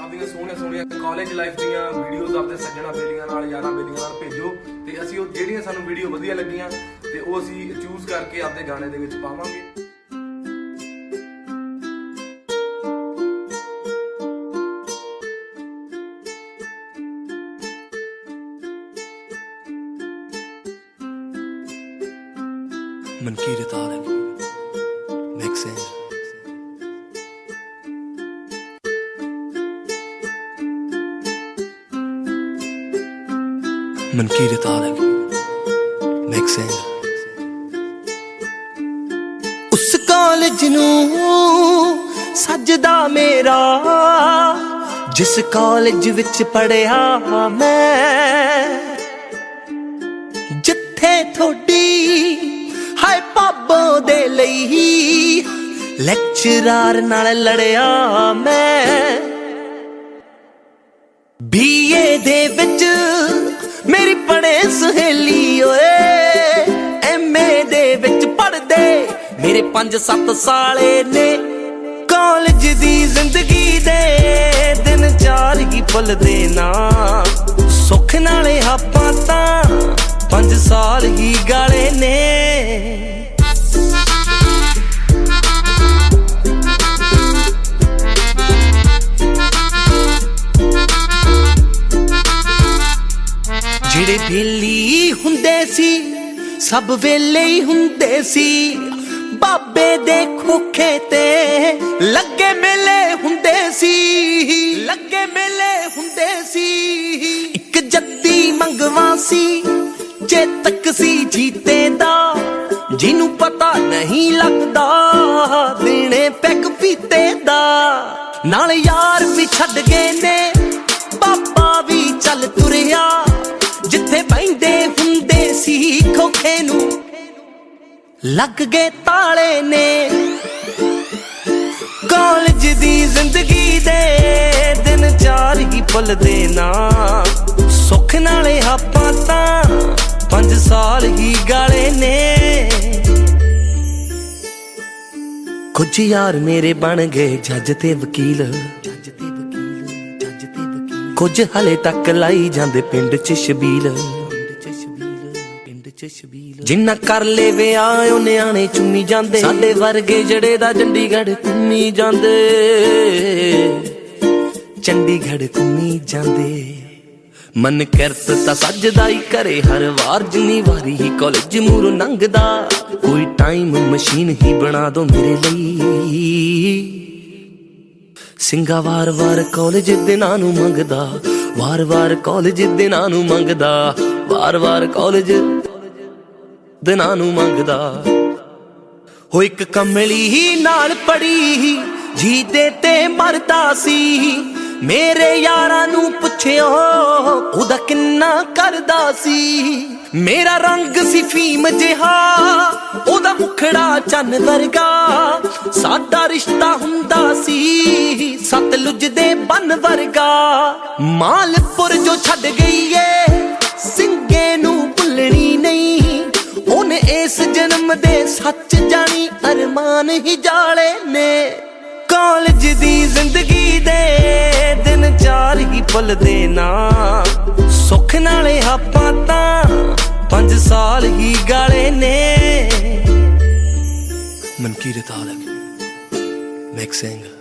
ਆਪਦੀਆਂ ਸੋਹਣੀਆਂ college life ਦੀਆਂ ਵੀਡੀਓਜ਼ ਆਪਣੇ ਸੱਜਣਾ ਬੇਲੀਆਂ ਨਾਲ ਯਾਰਾਂ ਬੇਲੀਆਂ ਨਾਲ ਭੇਜੋ ਤੇ ਅਸੀਂ ਉਹ ਜਿਹੜੀਆਂ ਸਾਨੂੰ ਵੀਡੀਓ ਵਧੀਆ ਲੱਗੀਆਂ ਤੇ ਉਹ ਅਸੀਂ ਚੂਜ਼ ਕਰਕੇ ਆਪਣੇ ਗਾਣੇ ਦੇ ਵਿੱਚ ਪਾਵਾਂਗੇ। मनकीरत आलम मिक्सिंग मनकीरत आलम मिक्सिंग उस कॉलेज नू सजदा मेरा जिस कॉलेज विच पढ़िया मैं जिथे थोड़ी हाय पाबो दे लई लेक्चरार नाल लड़िया मैं बीए दे विच मेरी पढ़े सहेली ओए एमए दे विच पढ़दे मेरे 5-7 साले ने कॉलेज दी जिंदगी दे दिन 4 ही भुलदे ना सुख नाले आपां तां 5 साल ही गाले ने ਜਿਹੜੇ ਵੇਲੀ ਹੁੰਦੇ ਸੀ ਸਭ ਵੇਲੇ ਹੀ ਹੁੰਦੇ ਸੀ ਬਾਬੇ ਦੇ ਖੋਖੇ ਤੇ ਲੱਗੇ ਮੇਲੇ ਹੁੰਦੇ ਸੀ ਇੱਕ ਜੱਦੀ ਮੰਗਵਾ ਸੀ ਚੇਤਕ ਸੀ ਜੀਤੇ ਦਾ ਜਿਹਨੂੰ ਪਤਾ ਨਹੀਂ ਲੱਗਦਾ ਦੇਣੇ ਪੈਗ ਪੀਤੇ ਦਾ ਨਾਲ ਯਾਰ ਵੀ ਛੱਡ ਗਏ ਨੇ ਬਾਬਾ ਵੀ ਚੱਲ ਤੁਰਿਆ ਜਿੱਥੇ ਬੈਂਦੇ ਹੁੰਦੇ ਸੀ ਖੋਖੇ ਨੂੰ ਲੱਗ ਗਏ ਤਾਲੇ ਨੇ ਕਾਲਜ ਦੀ ਜ਼ਿੰਦਗੀ ਦੇ ਦਿਨ 4 ਹੀ ਭੁੱਲਦੇ ਨਾ ਸੁੱਖ ਨਾਲੇ ਆਪਾਂ ਤਾਂ 5 ਸਾਲ ਹੀ ਗਾਲੇ ਨੇ ਕੁਝ ਯਾਰ ਮੇਰੇ ਬਣ ਗਏ ਜੱਜ ਤੇ ਵਕੀਲ ਕੁਝ ਹਲੇ ਤੱਕ ਲਾਈ ਜਾਂਦੇ ਪਿੰਡ ਚ ਛਬੀਲ ਜਿੰਨਾ ਕਰ ਲੇ ਵਿਆਹ ਉਹ ਨਿਆਣੇ ਚੁੰਮੀ ਜਾਂਦੇ ਸਾਡੇ ਵਰਗੇ ਜੜੇ ਦਾ ਚੰਡੀਗੜ੍ਹ ਘੁੰਮੀ ਜਾਂਦੇ ਮਨ ਕਿਰਤ ਤਾਂ ਸੱਜਦਾ ਹੀ ਘਰੇ ਹਰ ਵਾਰ ਜਿੰਨੀ ਵਾਰੀ ਹੀ ਕਾਲਜ ਮੂਰੋਂ ਲੰਘਦਾ ਕੋਈ ਟਾਈਮ ਮਸ਼ੀਨ ਹੀ ਬਣਾ ਦੋ ਮੇਰੇ ਲਈ ਸਿੰਘਾ ਵਾਰ-ਵਾਰ ਕਾਲਜ ਦਿਨਾਂ ਨੂੰ ਮੰਗਦਾ ਵਾਰ-ਵਾਰ ਕਾਲਜ ਦਿਨਾਂ ਨੂੰ ਮੰਗਦਾ ਵਾਰ-ਵਾਰ ਕਾਲਜ ਦਿਨਾਂ ਨੂੰ ਮੰਗਦਾ ਹੋ ਇੱਕ ਕਮਲੀ ਹੀ ਨਾਲ ਪੜੀ ਜੀਤੇ ਤੇ ਮਰਦਾ ਸੀ ਮੇਰੇ ਯਾਰਾਂ ਨੂੰ ਪੁੱਛਿਓ ਉਹਦਾ ਕਿੰਨਾ ਕਰਦਾ ਸੀ ਮੇਰਾ ਰੰਗ ਸੀ ਫੀਮ ਜਿਹਾ ਉਹਦਾ ਮੁਖੜਾ ਚੰਨ ਵਰਗਾ ਸਾਡਾ ਰਿਸ਼ਤਾ ਹੁੰਦਾ ਸੀ ਸਤਲੁਜ ਦੇ ਬੰਨ ਵਰਗਾ ਮਾਲਪੁਰ ਜੋ ਛੱਡ ਗਈ ਏ ਸਿੰਘੇ ਨੂੰ ਭੁੱਲਣੀ ਨਹੀਂ ਉਹਨੇ ਇਸ ਜਨਮ ਦੇ ਸੱਚ ਜਾਣੀ ਅਰਮਾਨ ਹੀ ਜਾਲੇ ਨੇ ਕਾਲਜ ਦੀ ਜ਼ਿੰਦਗੀ ਦੇ ਦਿਨ 4 ਹੀ ਭੁੱਲਦੇ ਨਾ ਸੁੱਖ ਨਾਲੇ ਆਪਾਂ ਤਾਂ 5 ਸਾਲ ਹੀ ਗਾਲੇ ਨੇ मनकीरत आलम मिक्सिंग